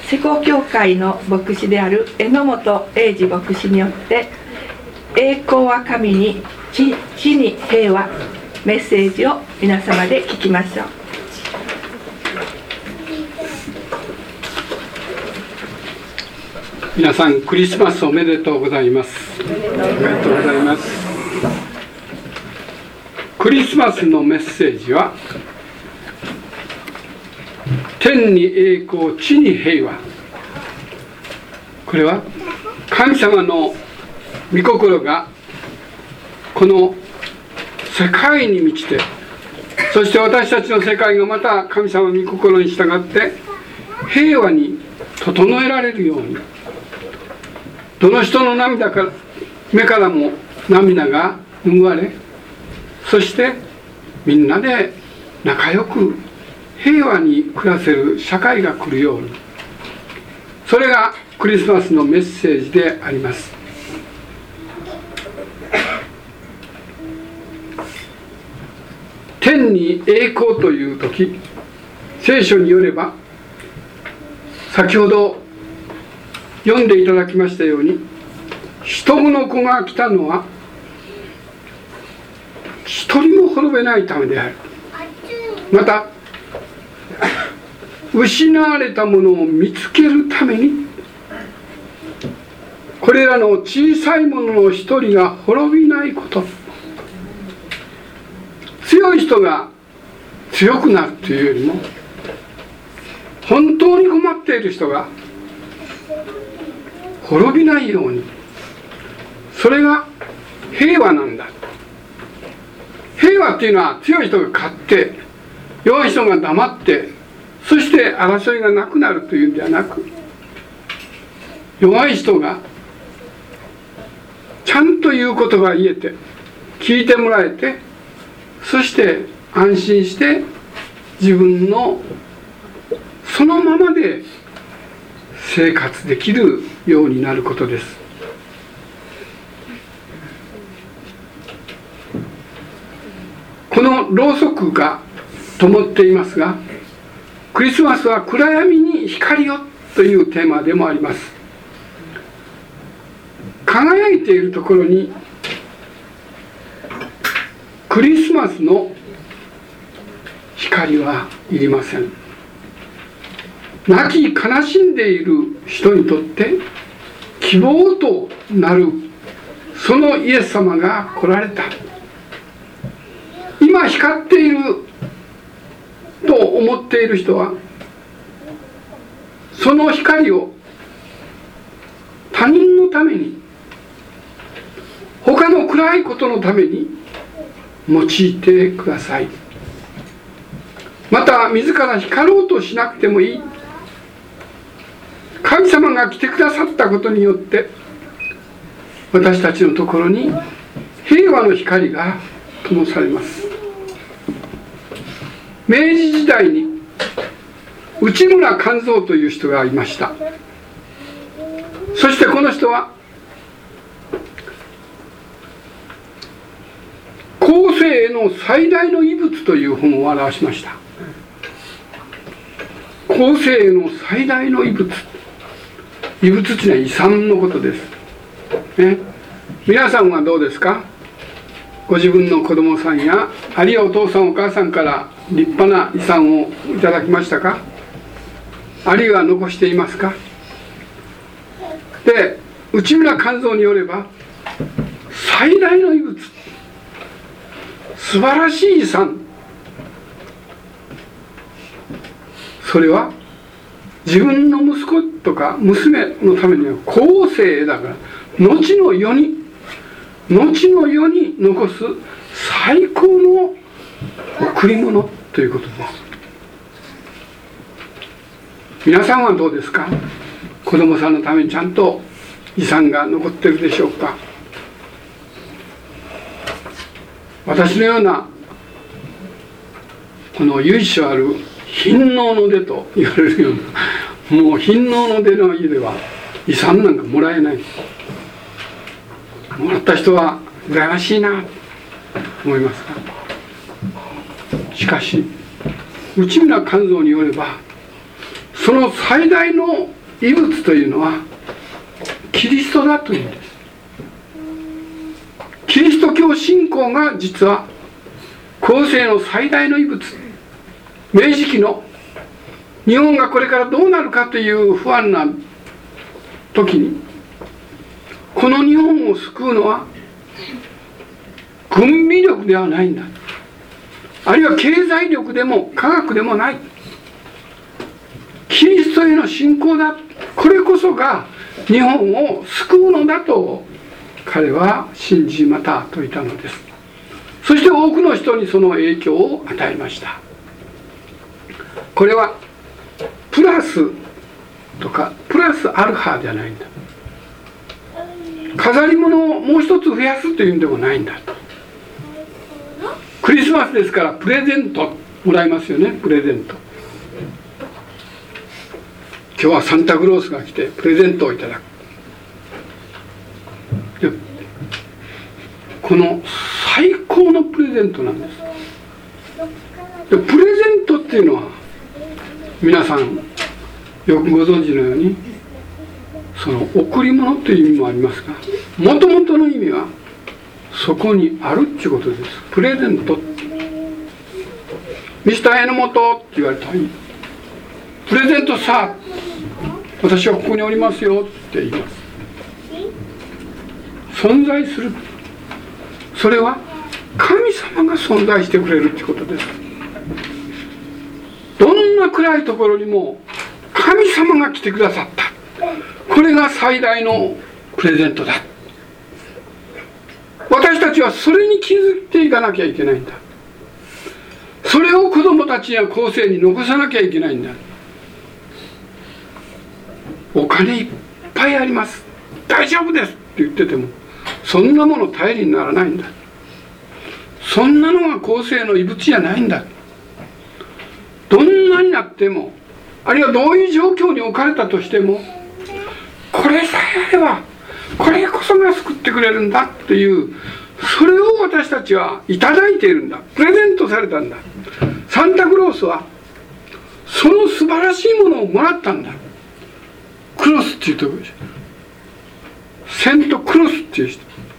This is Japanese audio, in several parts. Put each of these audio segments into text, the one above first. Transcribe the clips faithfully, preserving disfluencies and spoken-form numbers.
施工協会の牧師である榎本英二牧師によって「栄光は神に、地, 地に平和」メッセージを皆様で聞きましょう。 皆さんクリスマスおめでとうございます。おめでとうございます。クリスマスのメッセージは天に栄光、地に平和。これは神様の御心がこの世界に満ちて、そして私たちの世界がまた神様の御心に従って平和に整えられるように、どの人の涙から目からも涙が拭われ、そしてみんなで仲良く平和に暮らせる社会が来るように、それがクリスマスのメッセージであります。天に栄光という時、聖書によれば先ほど読んでいただきましたように、人の子が来たのは一人も滅べないためである。また失われたものを見つけるために、これらの小さいものの一人が滅びないこと、強い人が強くなるというよりも、本当に困っている人が滅びないように、それが平和なんだ。平和っていうのは強い人が勝って弱い人が黙って、そして争いがなくなるというんではなく、弱い人がちゃんと言うことが言えて、聞いてもらえて、そして安心して自分のそのままで生活できるようになることです。このろうそくが灯っていますが、クリスマスは暗闇に光をというテーマでもあります。輝いているところにクリスマスの光はいりません。泣き悲しんでいる人にとって希望となるそのイエス様が来られた。今光っていると思っている人は、その光を他人のために、他の暗いことのために用いてください。また自ら光ろうとしなくてもいい。神様が来てくださったことによって、私たちのところに平和の光が灯されます。明治時代に内村勘三という人がいました。そしてこの人は後世への最大の遺物という本を表しました。後世への最大の遺物、遺物というのは遺産のことです、ね、皆さんはどうですか？ご自分の子供さんや、あるいはお父さんお母さんから立派な遺産をいただきましたか？あるいは残していますか？で、内村勘三によれば、最大の遺物、素晴らしい遺産、それは自分の息子とか娘のためには後世だから、後の世に後の世に残す最高の贈り物ということです。皆さんはどうですか？子供さんのためにちゃんと遺産が残ってるでしょうか？私のようなこの由緒ある貧農の出と言われるような、もう貧農の出の家では遺産なんかもらえない。もらった人は羨ましいなと思いますが、しかし内村勘三によれば、その最大の異物というのはキリストだというんです。キリスト教信仰が実は後世の最大の異物。明治期の日本がこれからどうなるかという不安な時に、この日本を救うのは軍備力ではないんだ、あるいは経済力でも科学でもない、キリストへの信仰だ。これこそが日本を救うのだと彼は信じまた説いたのです。そして多くの人にその影響を与えました。これはプラスとかプラスアルファではないんだ。飾り物をもう一つ増やすというんでもないんだ。クリスマスですからプレゼントもらいますよね。プレゼント、今日はサンタクロースが来てプレゼントをいただく。この最高のプレゼントなんです。でプレゼントっていうのは皆さんよくご存知のようにその贈り物という意味もありますが、もともとの意味はそこにあるっていうことです。プレゼント、ミスター榎本って言われたらいい、プレゼントさ、私はここにおりますよって言います。存在する、それは神様が存在してくれるってことです。どんな暗いところにも神様が来てくださった、これが最大のプレゼントだ。私たちはそれに気づいていかなきゃいけないんだ。それを子供たちや後世に残さなきゃいけないんだ。お金いっぱいあります、大丈夫ですって言っててもそんなもの頼りにならないんだ。そんなのが後世の遺物じゃないんだ。どんなになっても、あるいはどういう状況に置かれたとしても、これさえあればこれこそが救ってくれるんだっていう、それを私たちはいただいているんだ。プレゼントされたんだ。サンタクロースはその素晴らしいものをもらったんだ。クロスっていうところです。セントクロスっていう人、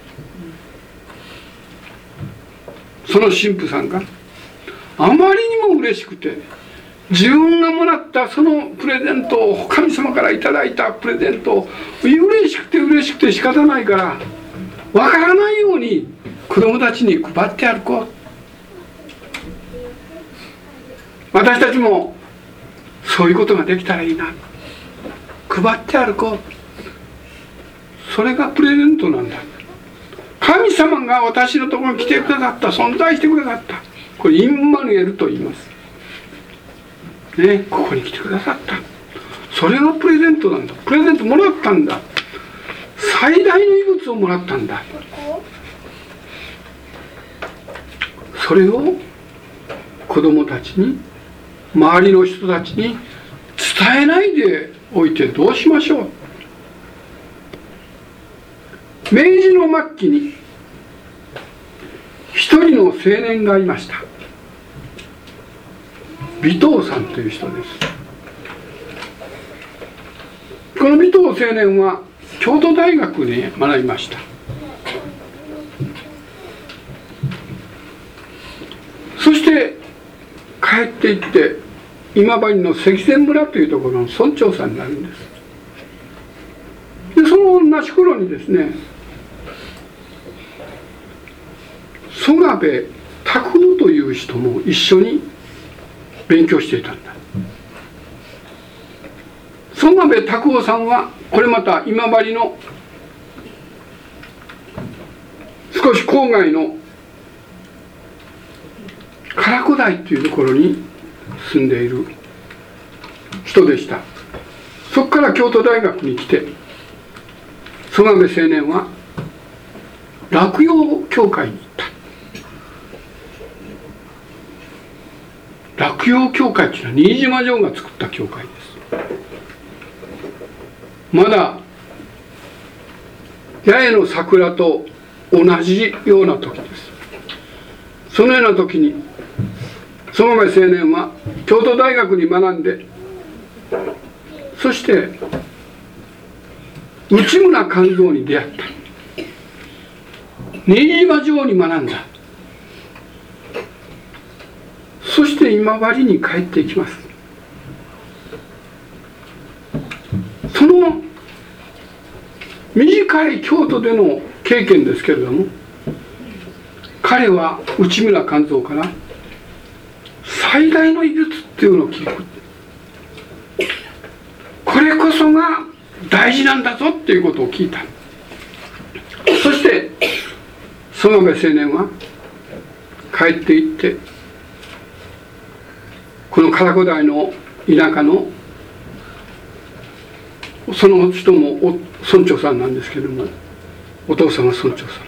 その神父さんがあまりにも嬉しくて、自分がもらったそのプレゼントを、神様からいただいたプレゼントを嬉しくて嬉しくて仕方ないから、わからないように子供たちに配って歩こう。私たちもそういうことができたらいいな。配って歩こう。それがプレゼントなんだ。神様が私のところに来てくださった、存在してくださった、これインマヌエルと言いますね。ここに来てくださった、それがプレゼントなんだ。プレゼントもらったんだ。最大の遺物をもらったんだ。それを子供たちに、周りの人たちに伝えないでおいてどうしましょう。明治の末期に一人の青年がいました。尾藤さんという人です。この尾藤青年は京都大学で学びました。そして帰っていって今治の関前村というところの村長さんになるんです。でその同じ頃にですね、曽我部拓夫という人も一緒に勉強していたんだ。曽我部拓夫さんはこれまた今治の少し郊外の唐子台というところに住んでいる人でした。そこから京都大学に来て、曽我部青年は洛陽教会に行った。洛陽教会というのは新島城が作った教会です。まだ八重の桜と同じような時です。そのような時に曽我部青年は京都大学に学んで、そして内村勘三に出会った。新島城に学んだ。そして今治に帰っていきます。その短い京都での経験ですけれども、彼は内村勘三から最大の遺物っていうのを聞く。これこそが大事なんだぞっていうことを聞いた。そして曽我部青年は帰っていって、この唐子台の田舎のその人も村長さんなんですけれども、お父さんは村長さん、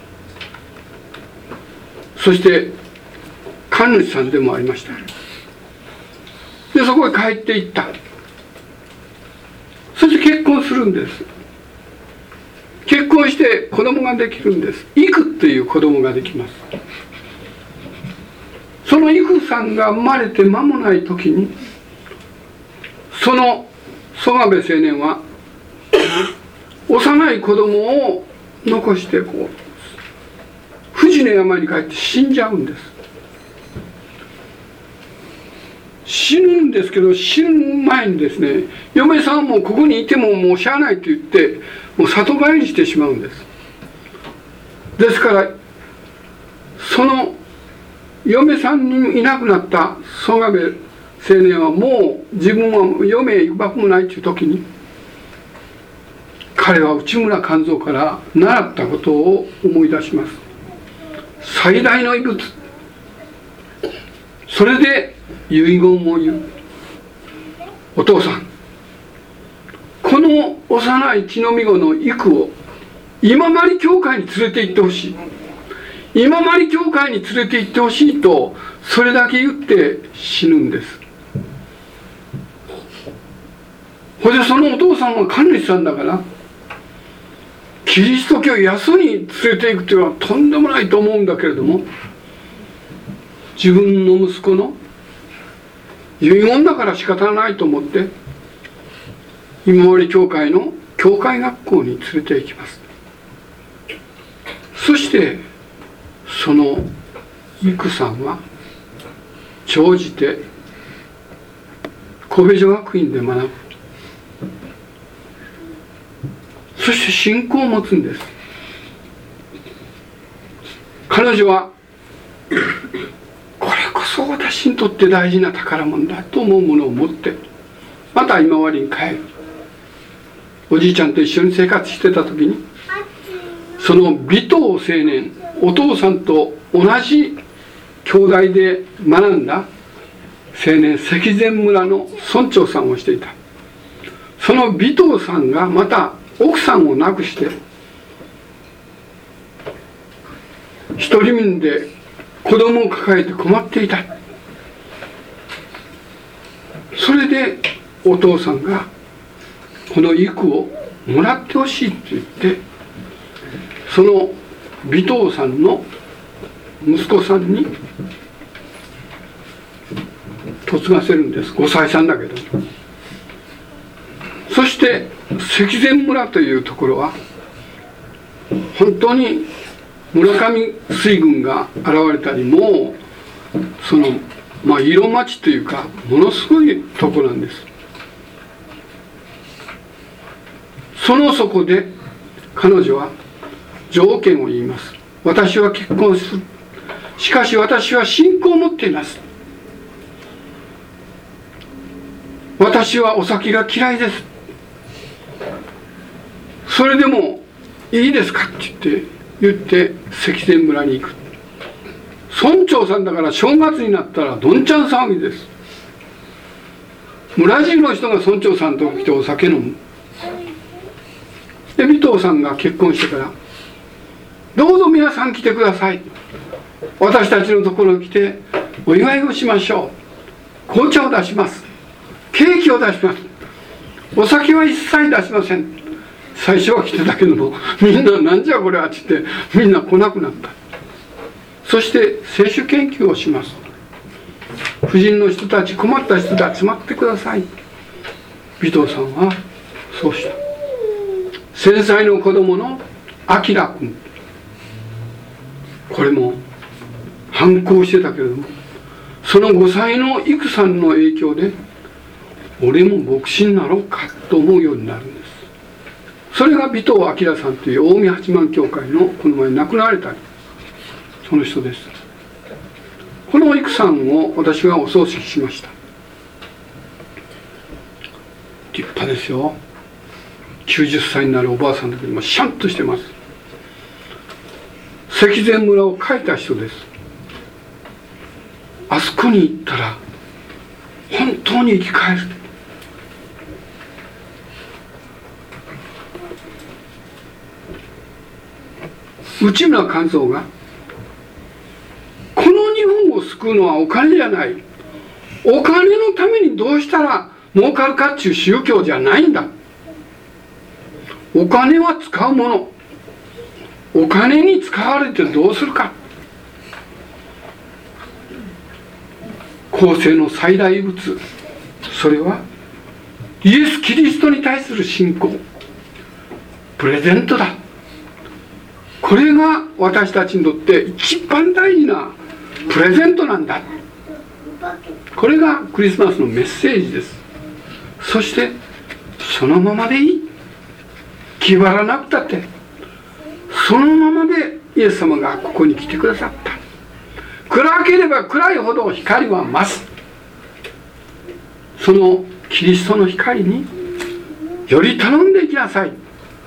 そして神主さんでもありました。でそこへ帰っていった。そして結婚するんです。結婚して子供ができるんです。幾っていう子供ができます。その幾さんが生まれて間もない時に、その曽我部青年は幼い子供を残してこう富士の山に帰って死んじゃうんです。死ぬんですけど、死ぬ前にですね、嫁さんもここにいてももうしゃあないと言ってもう里帰りしてしまうんです。ですからその嫁さんにいなくなった曽我部青年はもう自分は嫁へ行くばくもないという時に、彼は内村勘三から習ったことを思い出します。最大の遺物。それで遺言を言う。お父さん、この幼い血のみ子の幾を今治教会に連れて行ってほしい。今治教会に連れて行ってほしいと、それだけ言って死ぬんです。ほいでそのお父さんは神主さんだから、キリスト教安に連れて行くというのはとんでもないと思うんだけれども、自分の息子の遺言だから仕方ないと思って今治教会の教会学校に連れて行きます。そしてその幾さんは長じて神戸女学院で学ぶ。そして信仰を持つんです。彼女はこれこそ私にとって大事な宝物だと思うものを持ってまた今治に帰る。おじいちゃんと一緒に生活してた時に、その尾藤青年、お父さんと同じ兄弟で学んだ青年、関前村の村長さんをしていた。その尾藤さんがまた奥さんを亡くして一人身で子供を抱えて困っていた。それでお父さんがこの幾をもらってほしいと言って、その尾藤さんの息子さんに嫁がせるんです。ごさいさんだけど。そして関前村というところは本当に村上水軍が現れたり、もうそのまあ色町というかものすごいところなんです。そのそこで彼女は条件を言います。私は結婚する。しかし私は信仰を持っています。私はお酒が嫌いです。それでもいいですかって言って言って関前村に行く。村長さんだから正月になったらどんちゃん騒ぎです。村中の人が村長さんと来てお酒飲む。で尾藤さんが結婚してからどうぞ皆さん来てください、私たちのところに来てお祝いをしましょう、紅茶を出します、ケーキを出します、お酒は一切出しません。最初は来てたけどもみんななんじゃこれはって言ってみんな来なくなった。そして聖書研究をします。婦人の人たち、困った人で集まってください。尾藤さんはそうした。 繊細の子供のあきらくん、これも反抗してたけれども、そのごさいのいくさんの影響で俺も牧師になろうかと思うようになるんです。それが尾藤明さんという近江八幡教会のこの前亡くなられたその人です。このいくさんを私がお葬式しました。立派ですよ。きゅうじゅっさいになるおばあさんだけどもシャンとしてます。関前村を書いた人です。あそこに行ったら本当に生き返る。内村勘三がこの日本を救うのはお金じゃない、お金のためにどうしたら儲かるかっていう宗教じゃないんだ、お金は使うもの、お金に使われてどうするか、後世の最大物、それはイエス・キリストに対する信仰、プレゼントだ。これが私たちにとって一番大事なプレゼントなんだ。これがクリスマスのメッセージです。そしてそのままでいい、気張らなくたってそのままでイエス様がここに来てくださった。暗ければ暗いほど光は増す。そのキリストの光により頼んでいきなさい。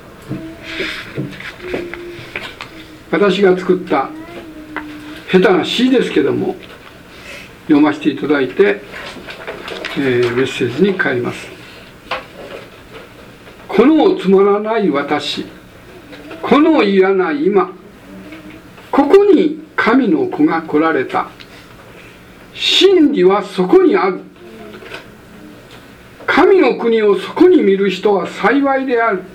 私が作った下手な詩ですけども読ませていただいて、えー、メッセージに帰ります。このつまらない私、このいらない今、ここに神の子が来られた。真理はそこにある。神の国をそこに見る人は幸いである。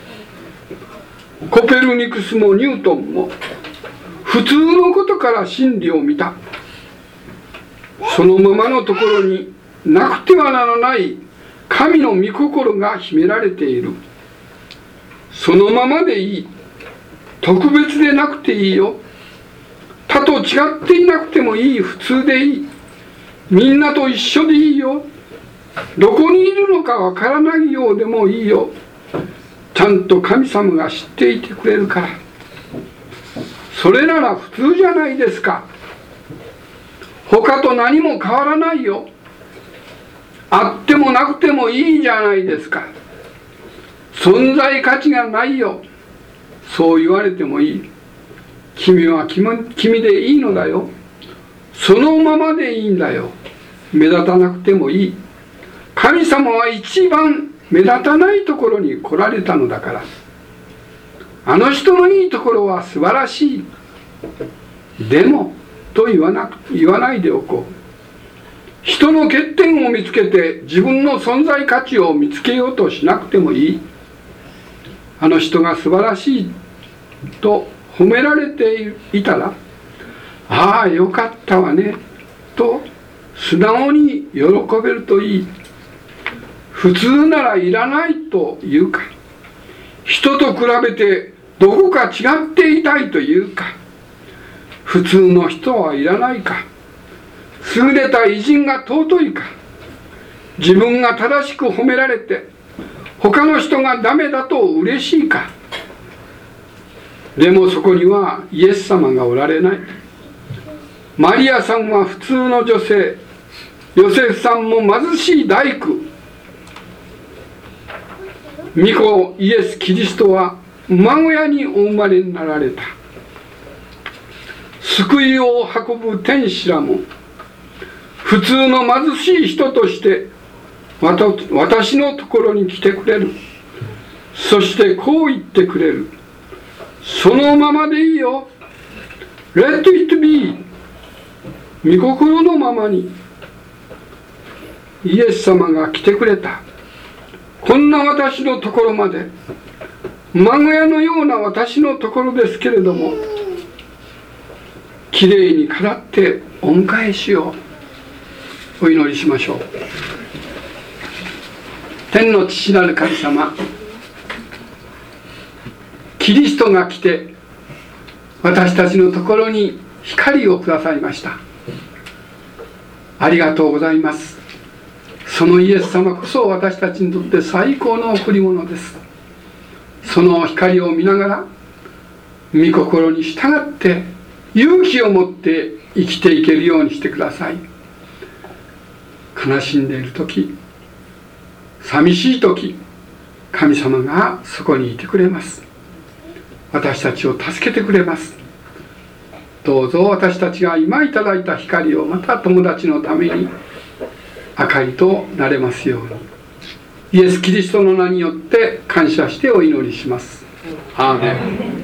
コペルニクスもニュートンも普通のことから真理を見た。そのままのところになくてはならない神の御心が秘められている。そのままでいい。特別でなくていいよ。他と違っていなくてもいい。普通でいい。みんなと一緒でいいよ。どこにいるのかわからないようでもいいよ。ちゃんと神様が知っていてくれるから。それなら普通じゃないですか。他と何も変わらないよ。あってもなくてもいいじゃないですか。存在価値がないよ。そう言われてもいい。君は君でいいのだよ。そのままでいいんだよ。目立たなくてもいい。神様は一番目立たないところに来られたのだから。あの人のいいところは素晴らしい。でもと言わなく、言わないでおこう。人の欠点を見つけて自分の存在価値を見つけようとしなくてもいい。あの人が素晴らしいと褒められていたら、ああよかったわねと素直に喜べるといい。普通ならいらないというか、人と比べてどこか違っていたいというか、普通の人はいらないか、優れた偉人が尊いか、自分が正しく褒められて他の人がダメだと嬉しいか。でもそこにはイエス様がおられない。マリアさんは普通の女性、ヨセフさんも貧しい大工、御子イエス・キリストは孫屋にお生まれになられた。救いを運ぶ天使らも普通の貧しい人として私のところに来てくれる。そしてこう言ってくれる。そのままでいいよ。 Let it be。 御心のままにイエス様が来てくれた。こんな私のところまで、孫屋のような私のところですけれども、きれいに飾ってお迎えしよう。お祈りしましょう。天の父なる神様、 キリストが来て私たちのところに光をくださいました。ありがとうございます。そのイエス様こそ私たちにとって最高の贈り物です。その光を見ながら御心に従って勇気を持って生きていけるようにしてください。悲しんでいる時、寂しい時、神様がそこにいてくれます。私たちを助けてくれます。どうぞ私たちが今いただいた光をまた友達のために明かりとなれますように、イエス・キリストの名によって感謝してお祈りします。アーメン。